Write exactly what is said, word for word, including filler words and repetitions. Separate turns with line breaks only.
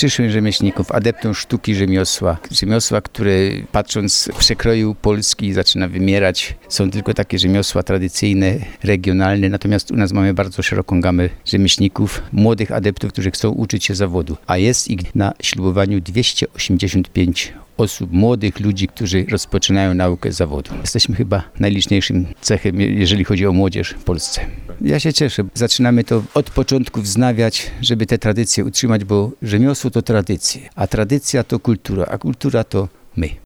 przyszłych rzemieślników, adeptom sztuki rzemiosła. Rzemiosła, które patrząc w przekroju Polski zaczyna wymierać. Są tylko takie rzemiosła tradycyjne, regionalne, natomiast u nas mamy bardzo szeroką gamę rzemieślników, młodych adeptów, którzy chcą uczyć się zawodu. A jest ich na ślubowaniu dwieście osiemdziesiąt pięć osób, młodych ludzi, którzy rozpoczynają naukę zawodu. Jesteśmy chyba najliczniejszym cechem, jeżeli chodzi o młodzież w Polsce. Ja się cieszę. Zaczynamy to od początku wznawiać, żeby te tradycje utrzymać, bo rzemiosło to tradycje, a tradycja to kultura, a kultura to my.